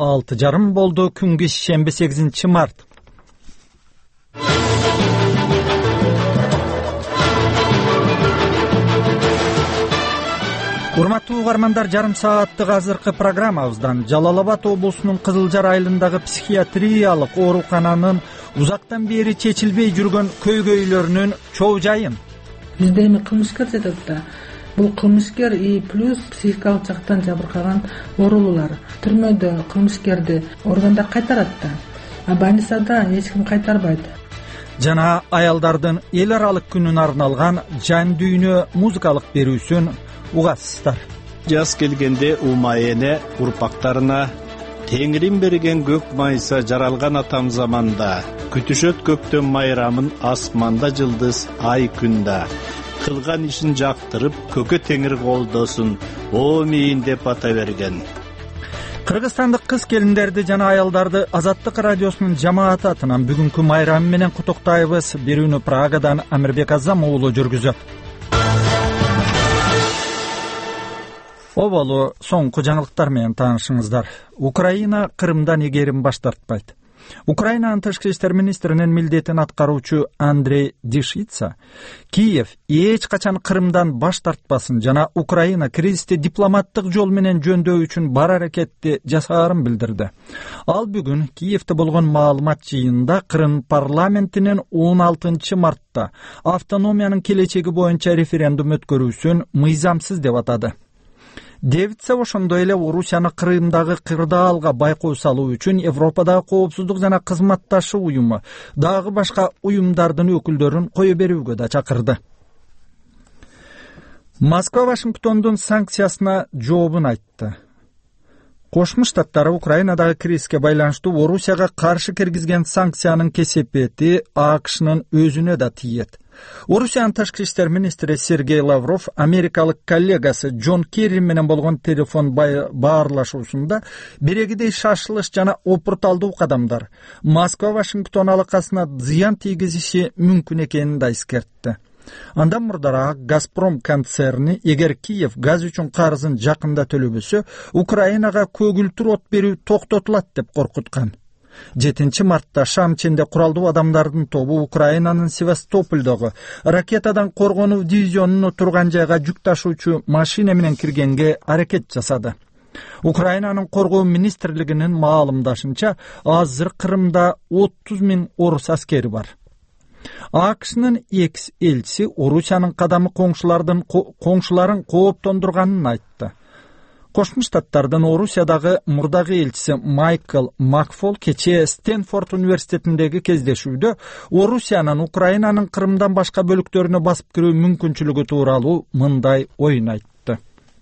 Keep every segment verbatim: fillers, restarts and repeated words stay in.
алты жарым болду. Күнгү шемби сегизинчи март. Урматтуу угармандар, жарым сааттык азыркы программабыздан Жалал Абад облусунун Кызылжар айылындагы психиатриялык оорукананын узактан бери чечилбей жүргөн көйгөйлөрүнүн чоо жайын. Бизде эми кылмышкер жатат да. Бул кылмышкер и плюс психикалык жактан жабыркаган оорулуулар. Түрмөдө кылмышкерди органдар кайтарат да. А больницада эч ким кайтарбайт. Жана аялдардын эл аралык күнүнө арналган жан дүйнө музыкалык берүүсүн угасыздар. Жаз келгенде умайене урпактарына Теңирим берген көк майса жаралган атам заманда, күтүшөт көктөм майрамын асманда жылдыз ай күндө. Кылган ишин жактырып көкө теңир колдосун, о мейин деп ата берген. Кыргызстандык кыз келиндерди жана аялдарды Азаттык радиосунун жамааты атынан бүгүнкү майрамы менен куттуктайбыз. Берүүнү Прагадан Амирбек Азам уулу жүргүзөт. Оболу соңку жаңылыктар менен таанышыңыздар. Украина Крымдан эгерим баш тартпайт. Украинанын тышкы иштер министринин милдетин аткаруучу Андрей Дишица Киев эч качан Крымдан баш тартпасын жана Украина кризисти дипломаттык жол менен жөндөй үчүн бар аракетти жасаарын билдирди. Ал бүгүн Киевде болгон маалымат жыйынында Крым парламентинин он алтынчы мартта автономиянын келечеги боюнча референдум өткөрүүсүн мыйзамсыз деп атады. Девитсе ошондой эле Орусияны Крымдагы кырдаалга байкоо салуу үчүн Европадагы коопсуздук жана кызматташуу уюму дагы башка уюмдардын өкүлдөрүн кое берүүгө да чакырды. Москва Вашингтондун санкциясына жообун айтты. Кошмо Штаттары Украинадагы кризиске байланыштуу Орусияга каршы киргизген санкциянын кесепети АКШнын өзүнө да тиет. Орусиянын тышкы иштер министри Сергей Лавров америкалык коллегасы Джон Керри менен болгон телефон баарлашуусунда берегидей шашылыш жана опурталдуу кадамдар Москва Вашингтон алакасына зыян тийгизиши мүмкүн экенин да эскертти. Андан мурдараак Газпром концерни эгер Киев газ үчүн карызын жакында төлөбөсө, Украинага көгүлтүр от берүү токтотулат деп коркуткан. жетинчи мартта Шам ченде куралдуу адамдардын тобу Украинанын Севастопольдогу ракетадан коргонуу дивизионуна турган жайга жүк ташуучу машина менен киргенге аракет жасады. Украинанын коргоо министрлигинин маалымдашынча, азыр Крымда отуз миң орус аскери бар. АКШнын экс элчиси Орусиянын кадамы коңшулардын коңшуларын кооптондурганын айтты. Кошмо Штаттардын Орусиядагы мурдагы элчиси Майкл Макфол кечээ Стэнфорд университетиндеги кездешүүдө Орусиянын Украинанын Крымдан башка бөлүктөрүнө басып кирүү мүмкүнчүлүгү тууралуу мындай оюн айтты.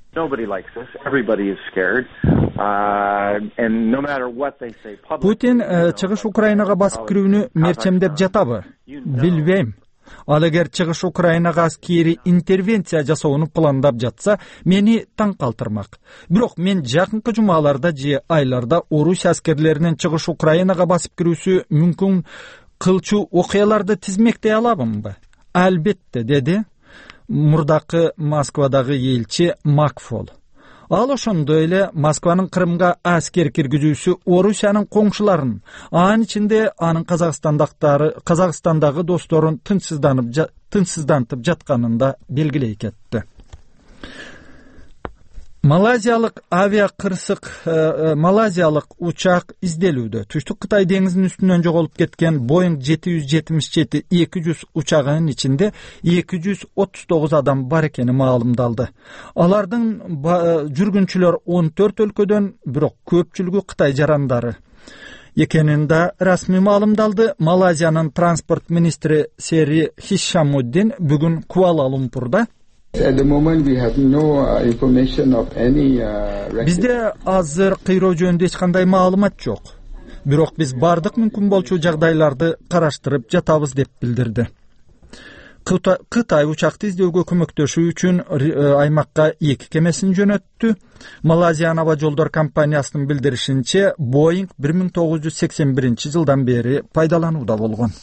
Путин чыгыш Украинага басып кирүүнү мерчемдеп жатабы? Билбейм. Ал эгер чыгыш Украинага аскери интервенция жасоону пландап жатса, мени таң калтырмак. Бирок мен жакынкы жумаларда же айларда Орусия аскерлеринин чыгыш Украинага басып кирүүсү мүмкүн кылчу окуяларды тизмектей алабымбы? Албетте, деди мурдакы Москвадагы элчи Макфол. Ал ошондой эле Москванын Крымга аскер киргизүүсү Орусиянын коңшуларын, анын ичинде анын Казакстандактары, Казакстандагы досторун тынчсызданып, тынчсыздантып жатканын да белгилей кетти. Малайзиялык авиа кырсык, Малайзиялык учак изделүүдө. Түштүк Кытай деңизинин үстүнөн жоголуп кеткен Боинг жети жүз жетимиш жети эки жүз учагынын ичинде эки жүз отуз тогуз адам бар экени маалымдалды. Алардын жүргүнчүлөр он төрт өлкөдөн, бирок көпчүлүгү Кытай жарандары экенин да расмий маалымдалды. Малайзиянын транспорт министри Сери Хишамуддин бүгүн Куала-Лумпурда Бизде азыр кыйроо жөнүндө эч кандай маалымат жок. Бирок биз бардык мүмкүн болчу жагдайларды караштырып жатабыз деп билдирди. Кытай учакты издөөгө көмөктөшүү үчүн аймакка эки кемесин жөнөттү. Малайзиянын аба жолдор компаниясынын билдиришинче, Боинг бир миң тогуз жүз сексен биринчи жылдан бери пайдаланууда болгон.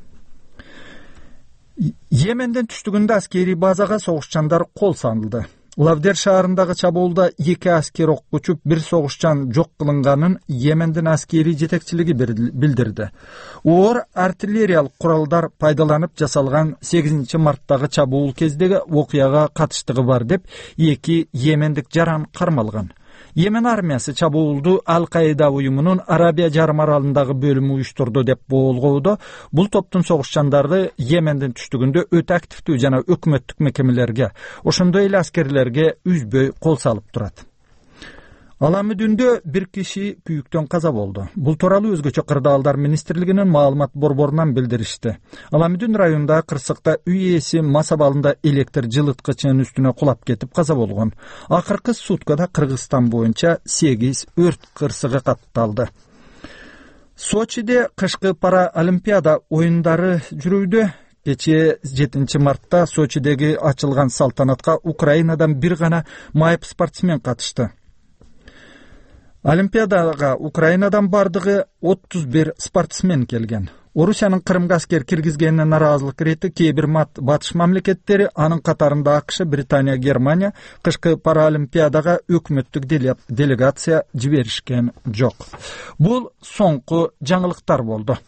Йемендин түштүгүндө аскери базага согушчандар кол салды. Lavder шаарындагы чабуулда эки аскер окко учуп, бир согушчан жок кылынганын Йемендин аскери жетекчилиги билдирди. Оор артиллериялык куралдар пайдаланып жасалган сегизинчи марттагы чабуул кездеги окуяга катыштыгы бар деп эки йемендик жаран кармалган. Йемен армиясы чабуулду Ал-Каида уюмунун Арабия жарым аралындагы бөлүмү уюштурду деп болгоодо, бул топтун согушчандары Йемендин түштүгүндө өтө активдүү жана өкмөттүк мекемелерге, ошондой эле аскерлерге үзбөй кол салып турат. Аламүдүндө бир киши күйүктөн каза болду. Бул тууралуу өзгөчө кырдаалдар министрлигинин маалымат борборунан билдиришти. Аламүдүн районундагы кырсыкта үй ээси мас абалында электр жылыткычынын үстүнө кулап кетип каза болгон. Акыркы суткада Кыргызстан боюнча сегиз өрт кырсыгы катталды. Сочиде кышкы пара олимпиада оюндары жүрүүдө. Кечээ жетинчи мартта Сочидеги ачылган салтанатка Украинадан бир гана майып спортсмен катышты. Олимпиадага Украинадан бардыгы отуз бир спортсмен келген. Орусиянын Крымга аскер киргизгенине наразылык рети кээ бир батыш мамлекеттери, анын катарында АКШ, Британия, Германия кышкы паралимпиадага өкмөттүк делегация жиберишкен жок. Бул соңку жаңылыктар болду.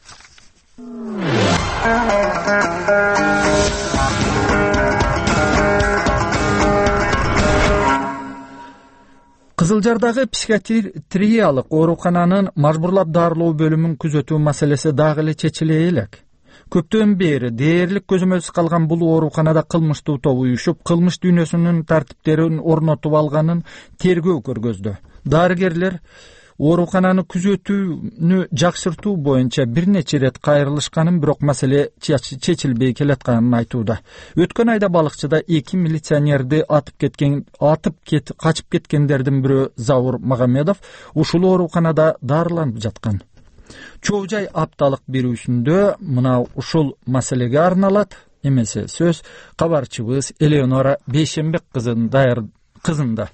Кызылжардагы психиатриялык оорукананын мажбурлап дарылоо бөлүмүн күзөтүү маселеси дагы эле чечиле элек. Көптөн бери дээрлик көзөмөлсүз калган бул ооруканада кылмыштуу топ уюшуп, кылмыш дүйнөсүнүн тартиптерин орнотуп алганын тергөө көргөздү. Дарыгерлер оорукананы күзөтүүнү жакшыртуу боюнча бир нече ирет кайрылышканын, бирок маселе чечилбей келатканын айтууда. Өткөн айда балыкчыда эки милиционерди атып кеткен, атып кет, качып кеткендердин бирөө Заур Магомедов ушул ооруканада дарыланып жаткан. Чоо жай апталык берүүсүндө мына ушул маселеге арналат. Эмесе сөз кабарчыбыз Элеонора Бейшембек кызын даяр кызында.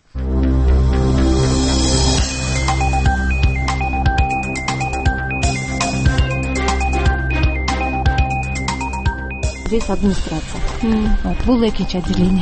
Здесь администрация. Mm. Вот, было экинчи отделение.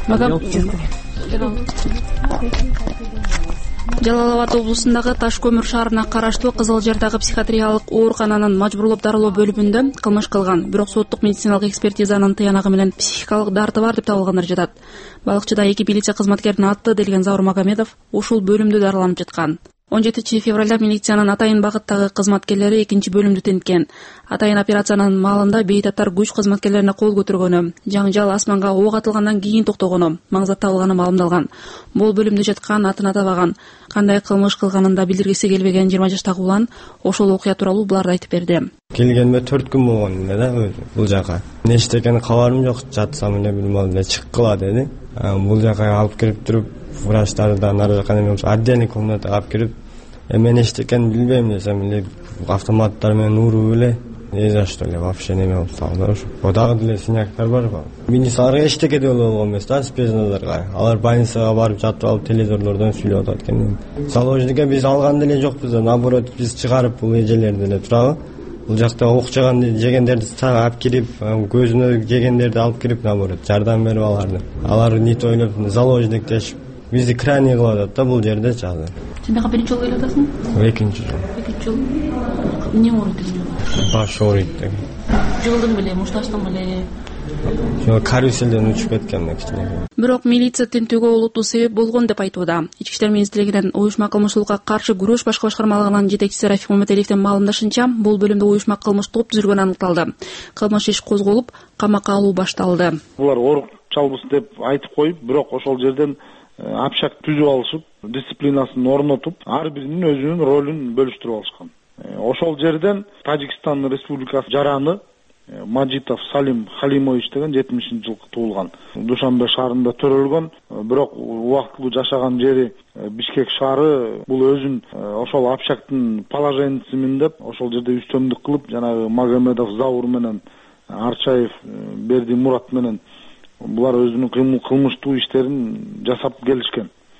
Жалал Абад облусундагы Таш көмүр шаарына караштуу Кызылжардагы психиатриялык оорукананын мажбурлап дарылоо бөлүмүндө кылмыш кылган, бирок соттук медициналык экспертизанын тыянагы менен психикалык дарты бар деп табылгандар жатат. Балыкчыда эки милиция кызматкеринин аты делген Заур Магомедов ушул бөлүмдө дарыланып жаткан. он жетинчи февралда милициянын Атайын багыттагы кызматкерлери экинчи бөлүмдү тинткен. Атайын операциянын маалында бейтаптар күч кызматкерлерине кол көтөргөнү, жаңжал асманга ок атылгандан кийин токтогону, маңзат табылганы маалымдалган. Бул бөлүмдө жаткан атын атабаган, кандай кылмыш кылганын да билдиргиси келбеген жыйырма жаштагы улан ошол окуя тууралуу буларды айтып берди. Келгенме төрт күн болгон эле да бул жака. Нечте экени кабарым жок, жатсам эле билмем эле чыккыла деди. Бул жака алып кирип туруп, врачтардан нары жака эме отдельный комната алып кирип, эме нечте экенин билбейм десем эле автоматтар менен уруп эле, не за что эле вообще неме болуп калды. Ошо дагы деле синяктар барбы? Министрлерге эчтеке деле болгон эмес да, спецназарга. Алар больницага барып жатып алып телевизорлордон сүйлөп атат экен. Заложникке биз алган деле жокпуз, наоборот биз чыгарып бул эжелерди эле турабы. Бул жакта ок жаган жегендерди алып кирип, көзүнө жегендерди алып кирип, наоборот жардам берип аларды. Алар нит ойлоп заложник дешип бизди крайний кылып атат да бул жерде чагы. Сен дагы биринчи жолу келип атасың? Экинчи жол. Экинчи жол. Эмне ооруйт деген? Баш ооруйт деген. Жылдың беле, мушташтың беле. Жо каруселден учуп кеткен кичине. Бирок милиция тинтүүгө олуттуу себеп болгон деп айтууда. Ички иштер министрлигинин уюшма кылмыштуулукка каршы күрөш башкы башкармалыгынын жетекчиси Рафик Маматалиевдин маалымдашынча, бул бөлүмдө уюшма кылмыш топ түзүлгөнү аныкталды. Кылмыш иш козголуп, камакка алуу башталды. Булар оорук чалбыс деп айтып коюп, бирок ошол жерден апшак түзүп алышып, дисциплинасын орнотуп, ар биринин өзүнүн ролун бөлүштүрүп алышкан. Ошол жерден Тажикстан Республикасы жараны Мажитов Салим Халимович деген жетимишинчи жылкы туулган. Душанбе шаарында төрөлгөн, бирок убактылуу жашаган жери Бишкек шаары. Бул өзүн ошол апшактын положениясымен деп ошол жерде үстөмдүк кылып, жанагы Магомедов Заур менен Арчаев Берди Мурат менен булар өзүнүн кылмыштуу иштерин жасап келишкен.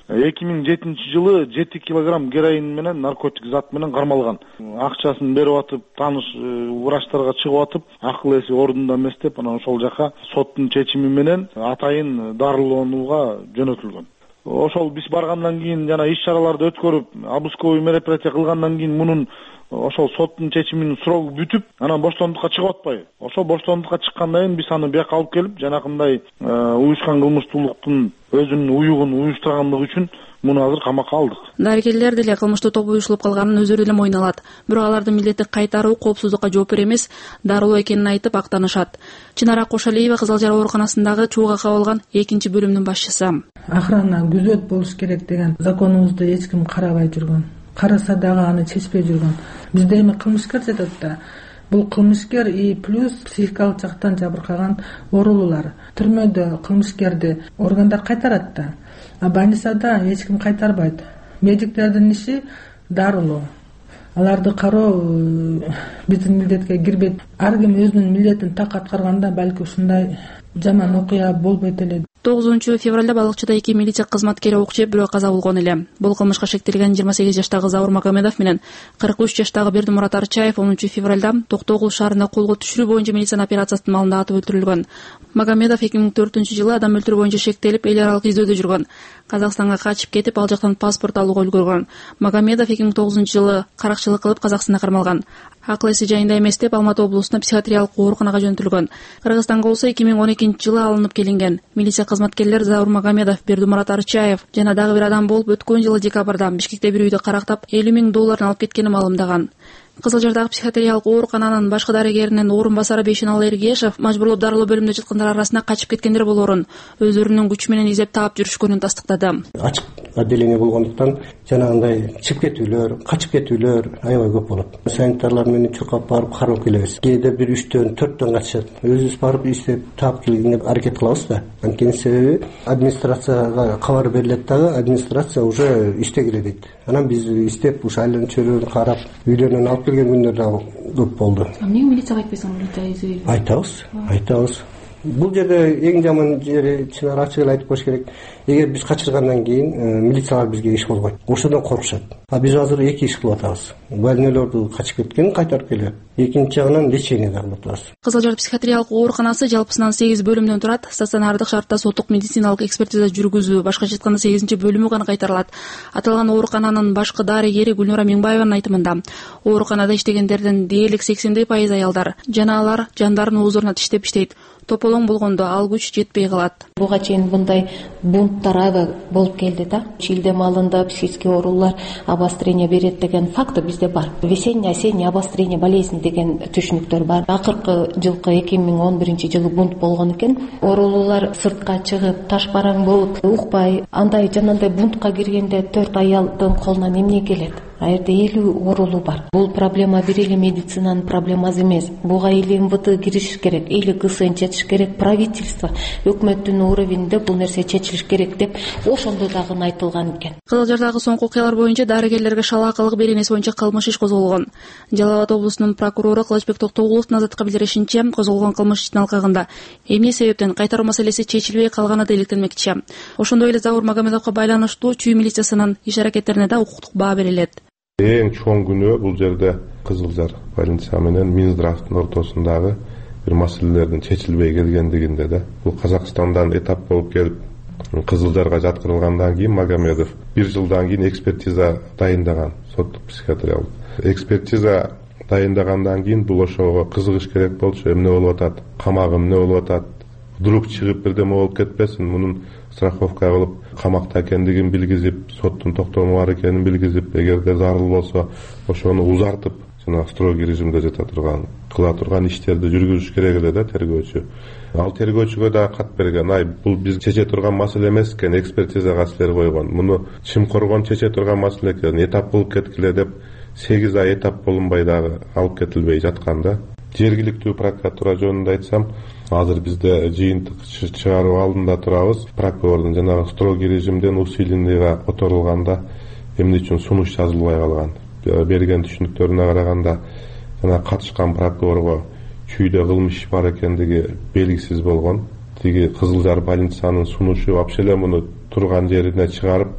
эки миң жетинчи жылы жети килограмм героин менен наркотик зат менен кармалган. Акчасын берип атып, тааныш врачтарга чыгып атып, акыл эси ордунда эмес деп, анан ошол жака соттун чечими менен атайын дарыланууга жөнөтүлгөн. Ошол биз баргандан кийин жана иш-чараларды өткөрүп, обысковый мероприятие кылгандан кийин мунун ошол соттун чечиминин срогу бүтүп, анан боштондукка чыгып атпайбы. Ошол боштондукка чыккандан кийин биз аны бияка алып келип, жанакындай уюшкан кылмыштуулуктун өзүнүн уюгун уюштургандыгы үчүн муну азыр камакка алдык. Дарыгерлер деле кылмыштуу топ уюшулуп калганын өздөрү деле мойнона алат. Бирок алардын милдети кайтаруу, коопсуздукка жооп берүү эмес, дарылоо экенин айтып актанышат. Чынара Кошалиева Кызыл Жар ооруканасындагы чууга кабылган экинчи бөлүмдүн башчысы. Охрана күзөт болуш керек деген законубузду эч ким карабай жүргөн. Караса дагы аны чечпей жүргөн. Бизде эми кылмышкер жатат да. Бул кылмышкер и плюс психикалык жактан жабыркаган оорулуулар. Түрмөдө кылмышкерди органдар кайтарат да. А больницада эч ким кайтарбайт. Медиктердин иши дарылоо. Аларды кароо биздин милдетке кирбейт. Ар ким өзүнүн милдетин так аткарганда балки ушундай жаман окуя болбойт эле. тогузунчу февралда балыкчыда эки милиция кызматкери ок жеп бирөө каза болгон эле. Бул кылмышка шектелген жыйырма сегиз жаштагы Заур Магомедов менен кырк үч жаштагы Бердимурат Арчаев онунчу февралда Токтогул шаарында колго түшүрүү боюнча милициянын операциясынын маалында атып өлтүрүлгөн. Магомедов эки миң төртүнчү жылы адам өлтүрүү боюнча шектелип, эл аралык издөөдө жүргөн. Казакстанга качып кетип, ал жактан паспорт алууга үлгөргөн. Магомедов эки миң тогузунчу жылы каракчылык кылып Казакстанда кармалган. Акыл эси жайында эмес деп Алматы облусуна психиатриялык ооруканага жөнөтүлгөн. Кыргызстанга болсо эки миң он экинчи жылы алынып келинген. Милиция кызматкерлери Заур Магомедов, Бердимурат Арчаев жана дагы бир адам болуп өткөн жылы декабрда Бишкекте бир үйдү карактап элүү миң долларын алып кеткени маалымдаган. Кызыл Жардагы психиатриялык оорукананын башкы дарыгеринин орун басары Бейшеналы Эргешев мажбурлап дарылоо бөлүмүндө жаткандар арасында качып кеткендер болоорун өздөрүнүн күчү менен издеп таап жүрүшкөнүн тастыктады. Ачык отделение болгондуктан жанагындай чыгып кетүүлөр, качып кетүүлөр аябай көп болот. Санитарлар менен чуркап барып карап келебиз. Кээде бир үчтөн, төрттөн качышат. Өзүбүз барып издеп таап келгенге аракет кылабыз да. Анткени себеби администрацияга кабар берилет дагы, администрация уже иштегиле дейт. Анан биз издеп ушу айланып чөйрөнү карап, үйлөрүнөн алып келген күндөр дагы көп болду. Эмнеге милицияга айтпайсың, милиция? Айтабыз, айтабыз. Бул жерде эң жаман жери чынара ачык эле айтып коюш керек. Эгер биз качыргандан кийин милициялар бизге иш кылбайт. Ошодон коркушат. А биз азыр эки иш кылып атабыз. Больнойлорду качып кеткенин кайтарып келип, экинчи жагынан лечение да кылып атабыз. Кызыл Жар психиатриялык ооруканасы жалпысынан сегиз бөлүмдөн турат. Стационардык шартта соттук медициналык экспертиза жүргүзүү, башкача айтканда сегизинчи бөлүмү гана кайтарылат. Аталган оорукананын башкы дарыгери Гүлнура Миңбаеванын айтымында, ооруканада иштегендердин дээрлик сексендей пайызы аялдар жана алар жандарынын оозуна тиштеп иштейт. Тополоң болгондо ал күч жетпей калат. Буга чейин мындай бунттар аябай болуп келди да. Чилде маалында психический оорулар обострение берет деген факты бизде бар. Весенний осенний обострение болезни деген түшүнүктөр бар. Акыркы жылкы эки миң он биринчи жылы бунт болгон экен. Оорулуулар сыртка чыгып, таш бараң болуп, укпай, андай жанагындай бунтка киргенде төрт аялдын колунан эмне келет? А жерде элүү оорулуу бар. Бул проблема бир эле медицинанын проблемасы эмес. Буга или эм вэ тэ киришиш керек, или гэ эс эн чечиш керек, правительство, өкмөттүн уровенинде бул нерсе чечилиш керек деп ошондо дагы айтылган экен. Кызыл Жардагы соңку окуялар боюнча дарыгерлерге шалаакылык беренеси боюнча кылмыш иш козголгон. Жалал Абад облусунун прокурору Кылычбек Токтогуловдун азаттыкка билдиришинче, козголгон кылмыш ишинин алкагында эмне себептен кайтаруу маселеси чечилбей калганы да иликтелмекчи. Ошондой эле Заур Магомедовго байланыштуу чүй милициясынын иш аракеттерине да укуктук баа берилет. Эң чоң күнөө бул жерде Кызыл Жар больница менен Минздравдын ортосундагы бир маселелердин чечилбей келгендигинде да. Бул Казакстандан этап болуп келип Кызыл Жарга жаткырылгандан кийин Магомедов бир жылдан кийин экспертиза дайындаган, соттук психиатриялык экспертиза дайындагандан кийин бул ошого кызыгыш керек болчу, эмне болуп атат, камак эмне болуп атат, вдруг чыгып бирдеме болуп кетпесин, мунун страховка кылып камакта экендигин билгизип, соттун токтому бар экенин билгизип, эгерде зарыл болсо ошону узартып, жана строгий режимде жата турган, кыла турган иштерди жүргүзүш керек эле да тергөөчү. Ал тергөөчүгө да кат берген, ай бул биз чече турган маселе эмес экен, экспертизага силер койгон, муну чымкоргон чече турган маселе экен, этап болуп кеткиле деп сегиз ай этап болунбай дагы алып кетилбей жаткан да. Жергиликтүү прокуратура жөнүндө айтсам, азыр бизде жыйынтык чыгаруу алдында турабыз. Прокурордун жанагы строгий режимден усиленныйга которулганда эмне үчүн сунуш жазылбай калган. Берген түшүнүктөрүнө караганда, жана катышкан прокурорго чүйдө кылмыш бар экендиги белгисиз болгон. Тиги Кызыл Жар больницанын сунушу вообще эле муну турган жерине чыгарып,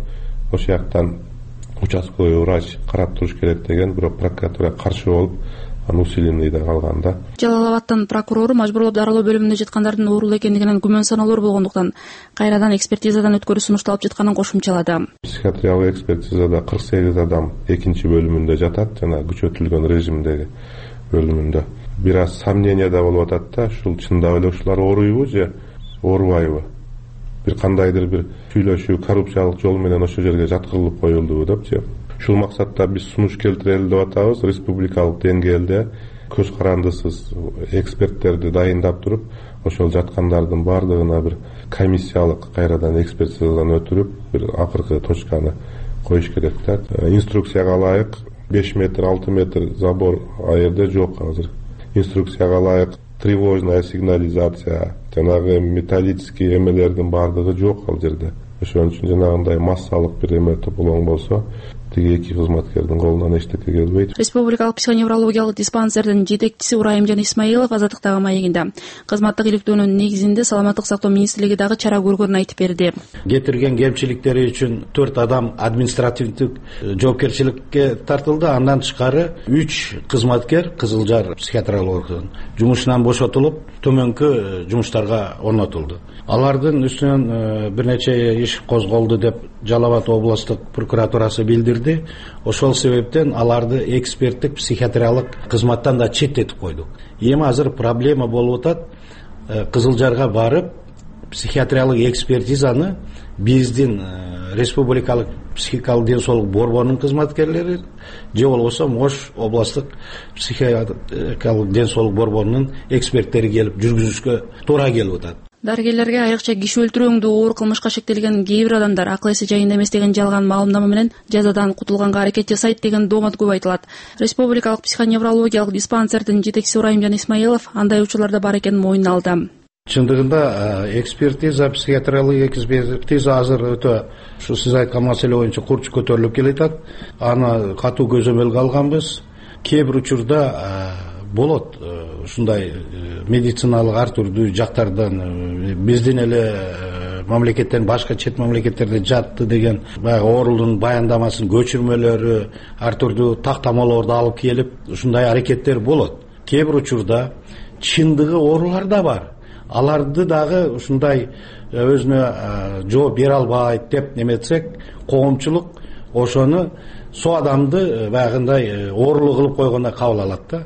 ошол жактан участковый врач карап туруш керек деген, бирок прокуратура каршы болуп анын усиленныйда калган да. Жалал Абадтын прокурору мажбурлап дарылоо бөлүмүндө жаткандардын оорулуу экендигинен күмөн саналуур болгондуктан кайрадан экспертизадан өткөрүү сунушталып жатканын кошумчалады. Психиатриялык экспертизада кырк сегиз адам экинчи бөлүмүндө жатат, жана күчөтүлгөн режимдеги бөлүмүндө. Бир аз сомнение да болуп атат да, ушул чындап эле ушулар ооруйбу же оорубайбы? Бир кандайдыр бир сүйлөшүү коррупциялык жол менен ошол жерге жаткырылып коюлдубу депчи. Ушул максатта биз сунуш келтирели деп атабыз. Республикалык деңгээлде көз карандысыз эксперттерди дайындап туруп, ошол жаткандардын баардыгына бир комиссиялык кайрадан экспертизадан өтүрүп, бир акыркы точканы коюш керек да. Инструкцияга ылайык беш метр, алты метр забор а жерде жок азыр. Инструкцияга ылайык тревожная сигнализация, жанагы металлический эмелердин баардыгы жок ал жерде. Ошон үчүн жанагындай массалык бир эме тополоң болсо, тиги эки кызматкердин колунан эчтеке келбейт. Республикалык психоневрологиялык диспансердин жетекчиси Урайымжан Исмаилов Азаттыктагы маегинде кызматтык иликтөөнүн негизинде Саламаттык сактоо министрлиги дагы чара көргөнүн айтып берди. Кетирген кемчиликтери үчүн төрт адам административдик жоопкерчиликке тартылды. Андан тышкары үч кызматкер Кызыл Жар психиатриялык оорукананын жумушунан бошотулуп, төмөнкү жумуштарга орнотулду. Алардын үстүнөн бир нече иш козголду деп Жалал Абад областык прокуратурасы билдирди. Ошол себептен аларды эксперттик психиатриялык кызматтан да четтетип койдук. Эми азыр проблема болуп атат. Кызыл Жарга барып психиатриялык экспертизаны биздин республикалык психикалык ден соолук борборунун кызматкерлери же болбосо Ош областык психикалык ден соолук борборунун эксперттери келип жүргүзүшкө туура келип атат. Дарыгерлерге айрыкча киши өлтүрүүңдүү оор кылмышка шектелген кээ бир адамдар акыл эси жайында эмес деген жалган маалымдама менен жазадан кутулганга аракет жасайт деген доомат көп айтылат. Республикалык психоневрологиялык диспансердин жетекчиси Урайымжан Исмаилов андай учурларда бар экенин мойнуна алды. Чындыгында экспертиза, психиатриялык экспертиза азыр өтө ушу сиз айткан маселе боюнча курч көтөрүлүп келатат. Аны катуу көзөмөлгө алганбыз. Кээ бир учурда болот ушундай медициналык ар түрдүү жактардан биздин эле мамлекеттен башка чет мамлекеттерде жатты деген баягы оорулуун баяндамасын көчүрмөлөрү ар түрдүү тактамаларды алып келип ушундай аракеттер болот. Кээ бир учурда чындыгы оорулар да бар. Аларды дагы ушундай өзүнө жооп бере албайт деп неметсек, коомчулук ошону со адамды баягындай оорулуу кылып койгондой кабыл алат да.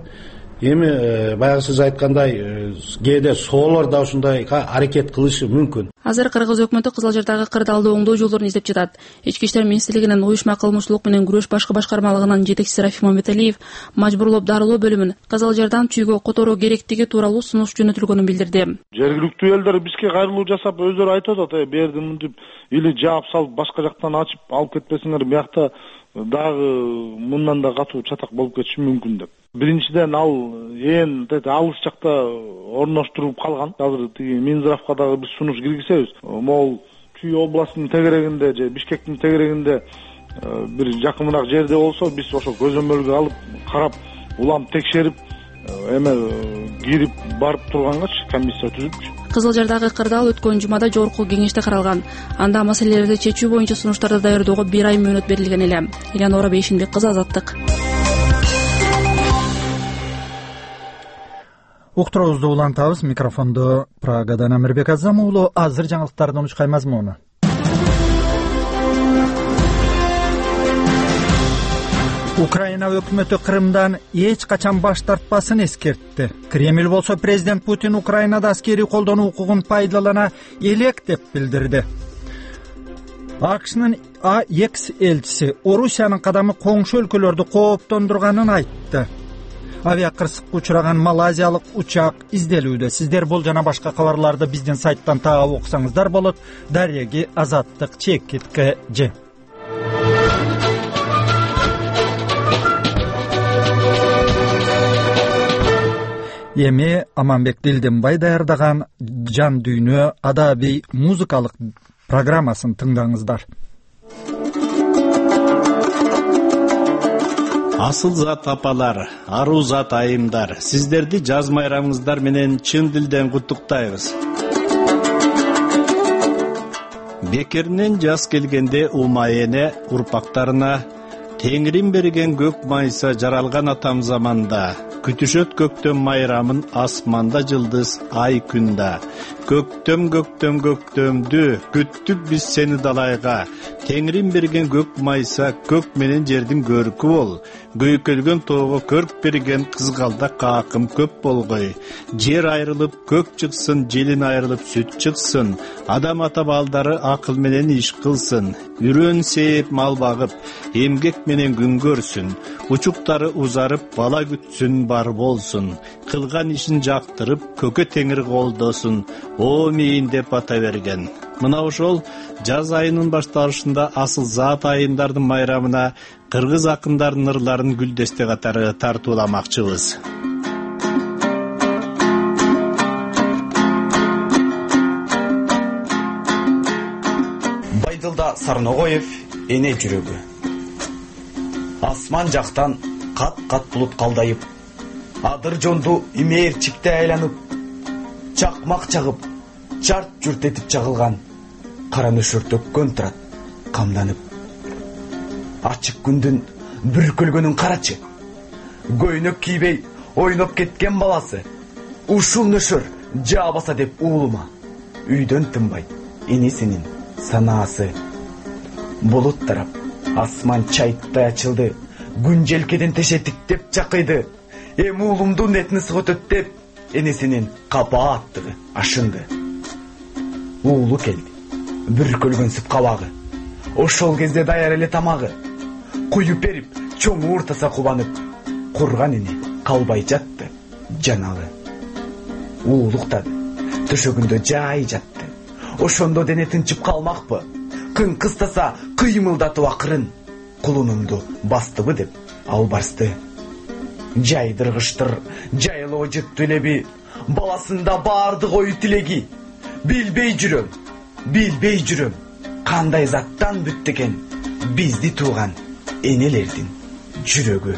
Эми баягы сиз айткандай кээде соолор да ушундай аракет кылышы мүмкүн. Азыр Кыргыз өкмөтү Кызыл Жардагы кырдаалды оңдоо жолдорун издеп жатат. Ички иштер министрлигинин уюшма кылмыштуулук менен күрөш башкы башкармалыгынын жетекчиси Рафим Мамбеталиев мажбурлоп дарылоо бөлүмүн Кызыл Жардан чүйгө которуу керектиги тууралуу сунуш жөнөтүлгөнүн билдирди. Жергиликтүү элдер бизге кайрылуу жасап өздөрү айтып атат, бу жерде мынтип или жаап салып башка жактан ачып алып кетпесиңер, биякта дагы мындан да катуу чатак болуп кетиши мүмкүн деп. Биринчиден ал ээн алыс жакта орноштуруп калган. Азыр тиги Минздравга дагы биз сунуш киргизебиз. Могул Чүй областынын тегерегинде же Бишкектин тегерегинде бир жакыныраак жерде болсо, биз ошо көзөмөлгө алып, карап, улам текшерип, эме кирип барып тургангачы комиссия түзүпчү. Кызыл Жардагы кырдаал өткөн жумада жогорку кеңеште каралган. Анда маселелерди чечүү боюнча сунуштарды даярдоого бир ай мөөнөт берилген эле. Элянора Бейшинбек кызы, Азаттык. Уктуруубузду улантабыз. Микрофондо Прагадан Амирбек Азам уулу. Азыр жаңылыктардын учкай мазмуну. Украина өкмөтү Крымдан эч качан баш тартпасын эскертти. Кремль болсо президент Путин Украинада аскерий колдонуу укугун пайдалана элек деп билдирди. АКШнын экс элчиси Орусиянын кадамы коңшу өлкөлөрдү кооптондурганын айтты. Авиа кырсыкка учураган малайзиялык учак изделүүдө. Сиздер бул жана башка кабарларды биздин сайттан таап окусаңыздар болот. Дареги Азаттык чекитке же. Эми Аманбек Дилденбай даярдаган Жан дүйнө адабий музыкалык программасын тыңдаңыздар. Асыл зат апалар, аруу зат айымдар, сиздерди жаз майрамыңыздар менен чын дилден куттуктайбыз. Бекеринен жаз келгенде умайене урпактарына Теңирим берген көк майса жаралган атам заманда, күтүшөт көктөм майрамын асманда жылдыз ай күнда. Көктөм көктөм көктөмдү күттүк биз сени далайга. Теңирим берген көк майса көк менен жердин көркү бол. Көйкөлгөн тоого көрк берген кызгалда каакым көп болгой. Жер айрылып көк чыксын, желин айрылып сүт чыксын. Адам ата балдары акыл менен иш кылсын. Үрөн сээп мал багып, эмгек менен күн көрсүн. Учуктары узарып бала күтсүн, бар болсун. Кылган ишин жактырып көкө теңир колдосун. О мейин деп ата берген. Мына ошол жаз айынын башталышында асыл зат айындардын майрамына кыргыз акындарынын ырларын гүлдесте катары тартууламакчыбыз. Байдылда Сарногоев эне жүрөгү. Асман жактан кат-кат булут калдайып, адыр жонду имээрчикте айланып, чакмак чагып, жарт журт этип чагылган, кара нөшөр төккөн турат камданып. Ачык күндүн бүркөлгөнүн карачы, көйнөк кийбей ойноп кеткен баласы. Ушул нөшөр жаабаса деп уулума, үйдөн тынбайт энесинин санаасы. Булут тарап, асман чайттай ачылды, күн желкеден тешетиктеп чакыйды. Эми уулумдун этин ысгытөт деп энесинин капа аттыгы ашынды. Уулу келди, бүркөлгөн сүт кабагы. Ошол кезде даяр эле тамагы. Куюп берип, чоң ууртаса кубанып, курган эне калбай жатты жанагы. Уулуктады, төшөгүндө жай жатты. Ошондо дене тынчып калмакпы? Кын кыстаса кыймылдатып акырын. Кулунумду бастыбы деп албарсты. Жайдыргыштыр, жайлоо жытту элеби, баласында баардык ой тилеги. Билбей жүрөм, билбей жүрөм, кандай заттан бүттү экен бизди тууган энелердин жүрөгү.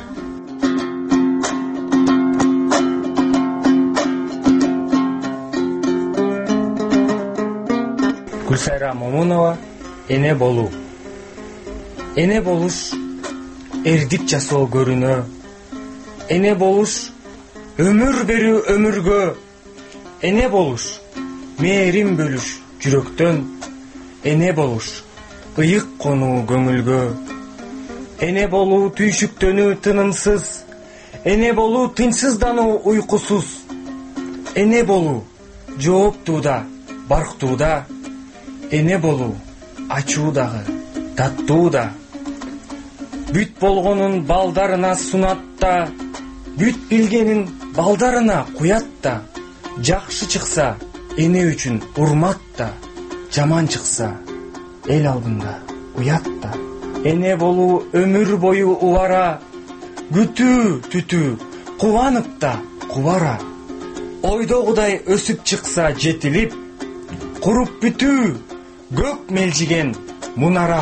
Гүлсайра Момунова, эне болуу. Эне болуш эрдик жасоо көрүнө. Эне болуш өмүр берүү өмүргө. Эне болуш мээрим бөлүш жүрөктөн. Эне болуш ыйык конуу көңүлгө. Эне болуу түйшүктөнүү тынымсыз. Эне болуу тынчсыздануу уйкусуз. Эне болуу жооптууда, барктууда. Эне болуу ачуу дагы, таттуу да. Бүт болгонун балдарына сунат да, бүт билгенин балдарына куят да. Жакшы чыкса эне үчүн урмат да, жаман чыкса эл алдында уят да. Эне болуу өмүр бою убара, күтүү түтүү кубанып да кубара. Ойдогудай өсүп чыкса жетилип, куруп бүтүү көк мелжиген мунара.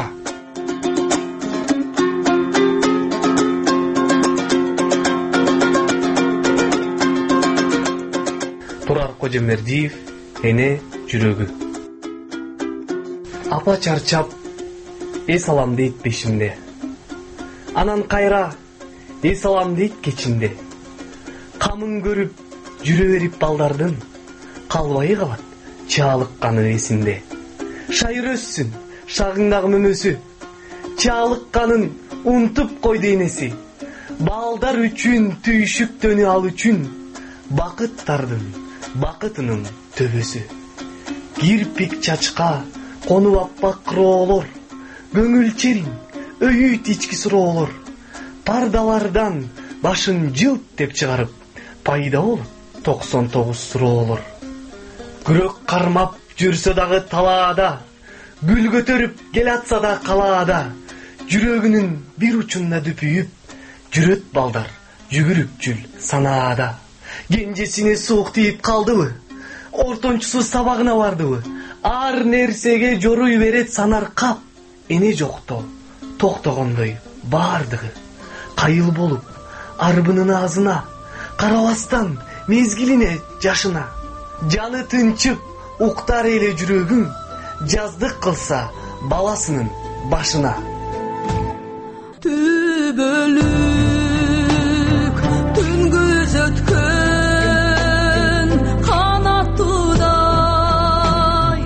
Турар Кожомердиев, эне жүрөгү. Апа чарчап, эс алам дейт бешимде. Анан кайра, эс алам дейт кечинде. Камын көрүп, жүрө берип балдардын, калбай калат чаалыкканы эсинде. Шайыр өссүн, шагыңдагы мөмөсү, чаалыкканын унутуп койду энеси. Балдар үчүн түйшүктөнү ал үчүн, бакыттардын бакытынын төбөсү. Кирпик чачка конуп аппак кыроолор, көңүл черин өйүт ички суроолор. Пардалардан башын жылт деп чыгарып, пайда болуп токсон тогуз суроолор. Күрөк кармап жүрсө дагы талаада, гүл көтөрүп келатса да калаада. Жүрөгүнүн бир учунда дүпүйүп, жүрөт балдар жүгүрүп жүл санаада. Кенжесине суук тийип калдыбы, ортончусу сабагына бардыбы, ар нерсеге жоруй берет санар кап. Эне жокто токтогондой баардыгы, кайыл болуп арбынын аазына, карабастан мезгилине жашына. Жаны тынчып уктар эле жүрөгүң, жаздык кылса баласынын башына. Түбөлүк түнгүз өткөн канаттуудай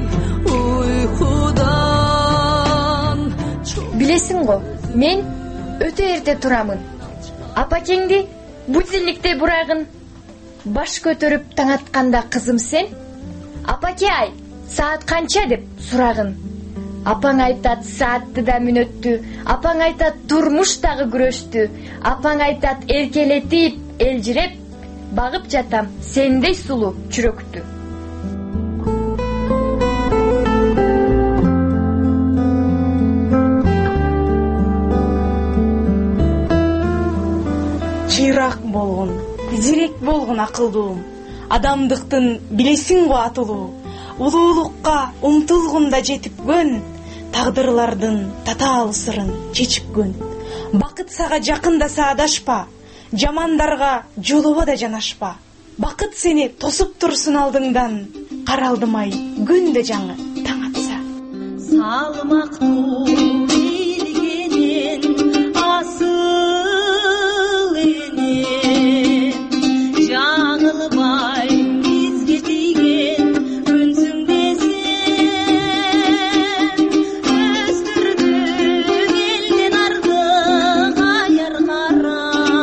уйкудан. Билесиң го, мен өтө эрте турамын. Апакеңди будильникте бурагын баш көтөрүп таң атканда кызым сен апаке ай саат канча деп сурагын. Апаң айтат саатты да мүнөттү, апаң айтат турмуш дагы күрөштү, апаң айтат эркелетип, элжиреп, багып жатам сендей сулуу чүрөктү. Чыйрак болгон, зирек болгон акылдуум, адамдыктын билесиң го атылуу, улуулукка умтулгунда жетипкөн, тагдырлардын татаал сырын чечипкөн. Бакыт сага жакындаса адашпа, жамандарга жолоба да жанашпа. Бакыт сени тосуп турсун алдыңдан, каралдымай күндө жаңы таң атса. Салмактуу билгенин асыл энен, жаңылбай бизге тийген үнсүң десен, өстүрдүң элден артык аяр кара.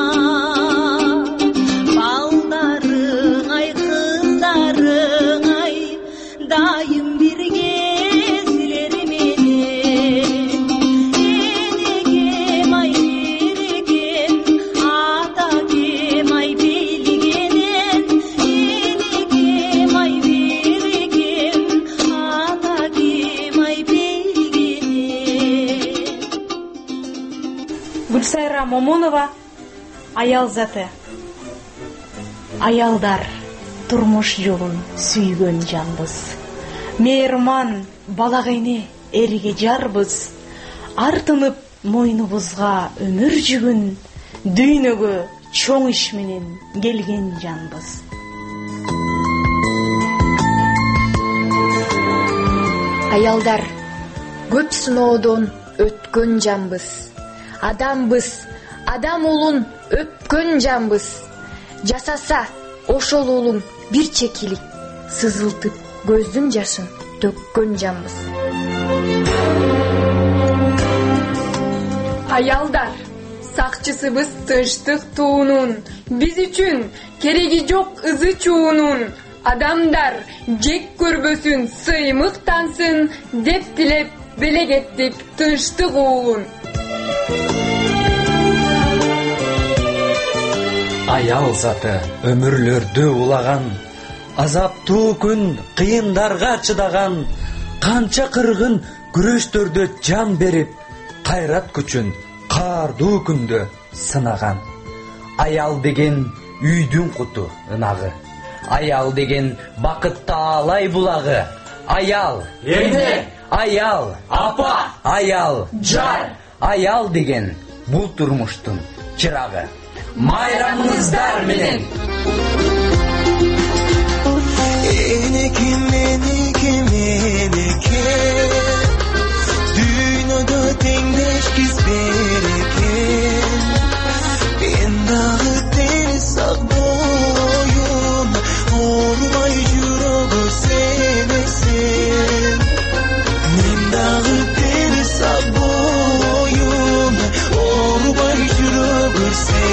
Балдарың ай, кыздарың ай, дайым бирге силер менен. Энекем ай, берекем, атакем ай, белгенен. Энекем ай, берекем, атакем ай, белгенен. Гүлсайра Момунова, аял заты. Аялдар турмуш жолун сүйгөн жанбыз. Мейирман балак эне эрге жарбыз. Артынып мойнубузга өмүр жүгүн, дүйнөгө чоң иш менен келген жанбыз. Аялдар көп сыноодон өткөн жанбыз. Адамбыз, адам улун өпкөн жанбыз. Жасаса ошол улуң бир чекилик, сызылтып көздүн жашын төккөн жанбыз. Аялдар, сакчысыбыз тынчтык туунун, биз үчүн кереги жок ызы чуунун. Адамдар жек көрбөсүн, сыймыктансın деп тилеп белегеттик тынчтык уулун. Аял заты өмүрлөрдү улаган, азаптуу күн кыйындарга чыдаган, канча кыргын күрөштөрдө жан берип, кайрат күчүн каардуу күндө сынаган. Аял деген үйдүн куту ынагы, аял деген бакыт таалай булагы. Аял эне, аял апа, аял жар, аял деген бул турмуштун чырагы. Майрамыңыздар менен. Энекем, энекем, энекем, дүйнөдө теңдешкиз берекен. Мен дагы сени сактоюн, оорубай жүрөгү сенесен. Мен дагы сени сактоюн, оорубай жүрөгү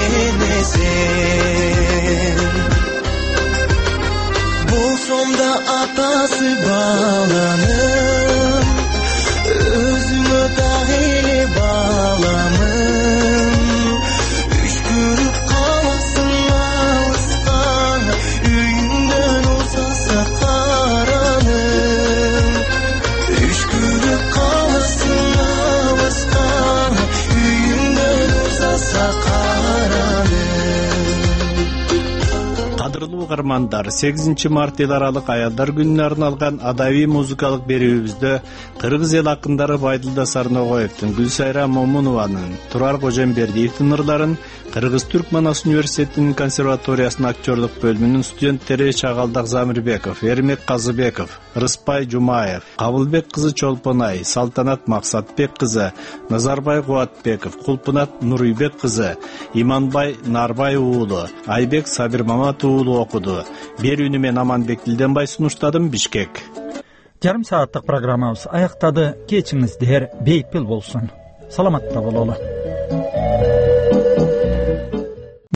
сенесен. Болсом да атасы баланын, өзүмө так эле баламын. Үшкүрүп каласың алыска, үйүңдөн узаса караным. Үшкүрүп каласың алыска, үйүңдөн узаса караным. Кадырлуу угармандар, сегизинчи март эл аралык аялдар күнүнө арналган адабий музыкалык берүүбүздө кыргыз эл акындары Байдылда Сарногоевдун, Гүлсайра Момунованын, Турар Кожембердиевдин ырларын Кыргыз Түрк Манас университетинин консерваториясынын актерлук бөлүмүнүн студенттери Чагалдак Замирбеков, Эрмек Казыбеков, Рыспай Жумаев, Кабылбек кызы Чолпонай, Салтанат Максатбек кызы, Назарбай Кубатбеков, Кулпунат Нурыйбек кызы, Иманбай Нарбай уулу, Айбек Сабирмамат уулу окуду. Берүүнү мен Аманбек Дилденбай сунуштадым, Бишкек. Жарым сааттык программабыз аяктады. Кечиңиздер бейпил болсун. Саламатта бололу.